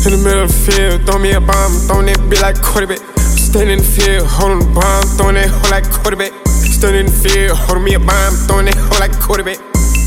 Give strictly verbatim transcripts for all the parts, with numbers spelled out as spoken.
In the middle of the field, throw me a bomb, throwing that bitch like quarterback. Standing in the field, holding the bomb, throwing that hoe like quarterback. Standing in the field, holding me a bomb, throwing that hoe like quarterback.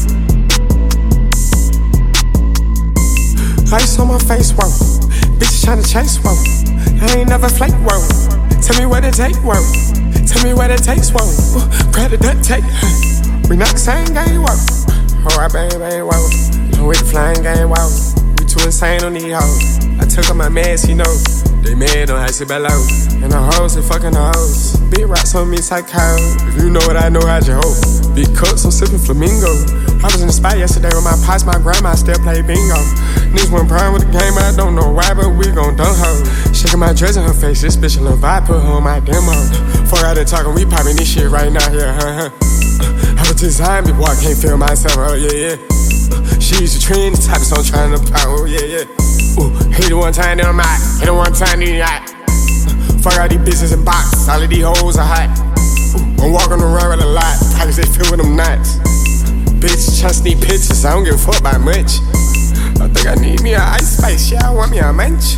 Ice on my face, whoa. Bitches tryna chase, whoa. I ain't never flake, whoa. Tell me what it take, whoa. Tell me what it takes, whoa. Grab the duct tape. We not the same game, whoa. Alright, baby, whoa. I'm with the flying game, whoa. We too insane, don't need hoes. I took off my mask, you know. They mad on icy below. And the hoes, they fucking the hoes. Big rocks on me, psycho. If you know what I know, how'd you hope? Big cups, I'm sipping flamingo. I was in the spot yesterday with my pops, my grandma still play bingo. Niggas went prime with the game, I don't know why, but we gon' dunk her. Shaking my dress in her face, this bitch a little vibe, put her on my demo. Fuck out there talking, we popping this shit right now, yeah, huh, huh. I was designed, boy, I can't feel myself, oh yeah, yeah. She's a trend, the type of song trying to pop, oh yeah, yeah. Ooh, hit it one time, then I'm out. Hit it one time, then I'm out. Fuck all these bitches in box, all of these hoes are hot. Ooh, I'm walking around with a lot, pockets they fill with them knots. Bitch, tryna sneak pictures, I don't give a fuck about much. I think I need me a ice spice, yeah, I want me a munch.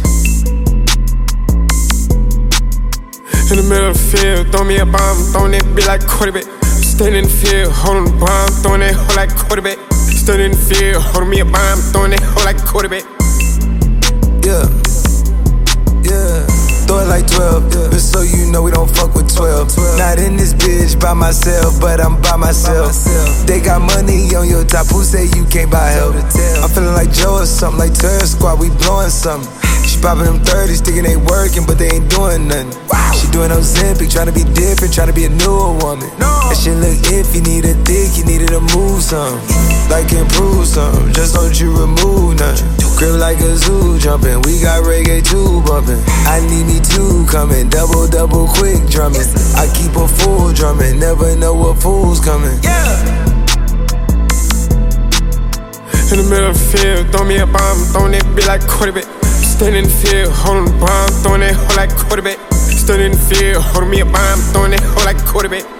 In the middle of the field, throw me a bomb, throwing that bitch like quarterback. Standing in the field, holding the bomb, throwing that hoe like quarterback. Standing in the field, holding me a bomb, throwing that hoe like quarterback. Yeah, yeah. Throw it like twelve, yeah. Just so you know we don't fuck with twelve. Not in this bitch by myself, but I'm by myself. They got money on your top, who say you can't buy help? I'm feeling like Joe or something, like Terror Squad, we blowing something. She poppin' them thirties, thinking they working, but they ain't doing nothing. She doing Ozempic, tryna be different, tryna be a newer woman. That shit look iffy, need a dick, you needed to move some. Like improve some, just don't you remove nothing. Grip like a zoo jumping, we got reggae too bumping. I need me two coming, double double quick drumming. I keep a full drumming, never know what fool's coming. In the middle of the field, throw me a bomb, throwing that bitch like quarterback. Standing in the field, holding the bomb, throwing that hoe like quarterback. Standing in the field, holding me a bomb, throwing that hoe like quarterback.